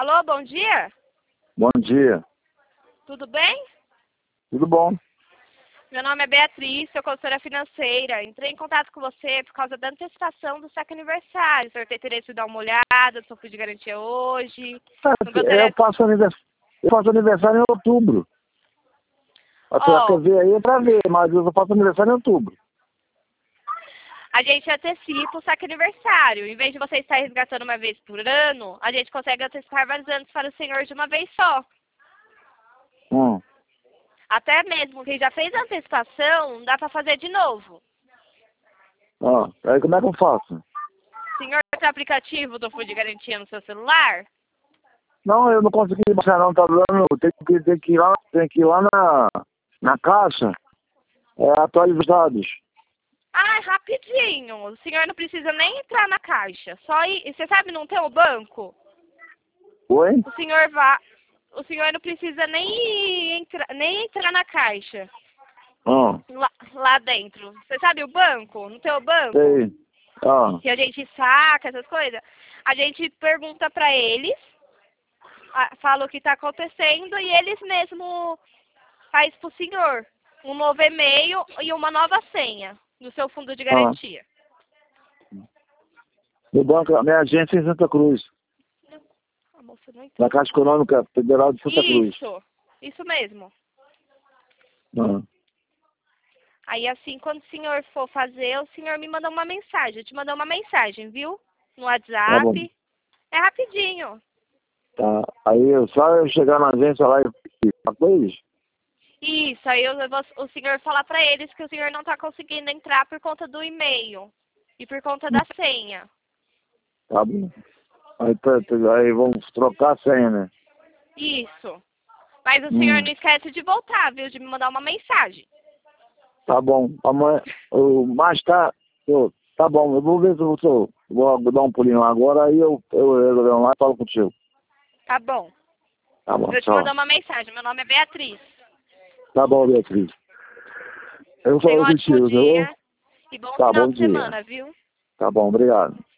Alô, bom dia? Bom dia. Tudo bem? Tudo bom? Meu nome é Beatriz, sou consultora financeira. Entrei em contato com você por causa da antecipação do seu aniversário. O senhor tem interesse em dar uma olhada, só fui de garantia hoje. Não gostaria... Eu faço aniversário em outubro. A senhora quer ver aí é pra ver, mas eu faço aniversário em outubro. A gente antecipa o saque aniversário. Em vez de você estar resgatando uma vez por ano, a gente consegue antecipar vários anos para o senhor de uma vez só. Até mesmo quem já fez a antecipação, dá para fazer de novo. Aí como é que eu faço? O senhor tem aplicativo do Fundo de Garantia no seu celular? Não, eu não consegui baixar não, tá dando. Tem que ir lá na caixa, atualizar os dados. Ah, rapidinho. O senhor não precisa nem entrar na caixa. Só ir. Você sabe, não tem o banco? Oi? O senhor não precisa nem entrar na caixa. Lá dentro. Você sabe o banco? Não tem o banco? Sei. Que a gente saca, essas coisas. A gente pergunta pra eles, fala o que tá acontecendo e eles mesmo faz pro senhor um novo e-mail e uma nova senha do seu fundo de garantia. O banco, a minha agência é em Santa Cruz. A moça não entendeu. Na Caixa Econômica Federal de Santa Cruz. Isso mesmo. Ah. Aí assim, quando o senhor for fazer, o senhor me manda uma mensagem. Eu te mandei uma mensagem, viu? No WhatsApp. É rapidinho. Tá. Aí só eu chegar na agência lá e falar com eles? Isso, aí o senhor falar pra eles que o senhor não tá conseguindo entrar por conta do e-mail e por conta da senha. Tá bom. Aí vamos trocar a senha, né? Isso. Mas o senhor não esquece de voltar, viu? De me mandar uma mensagem. Tá bom. Amanhã, mais tarde, tá bom. Eu vou ver se eu vou dar um pulinho lá agora, aí eu resolver lá e falo contigo. Tá bom. Tá bom, Eu te mandar uma mensagem. Meu nome é Beatriz. Tá bom, Beatriz. Eu Tenha falo um ótimo contigo, dia e bom final de semana, viu? Tá bom, obrigado.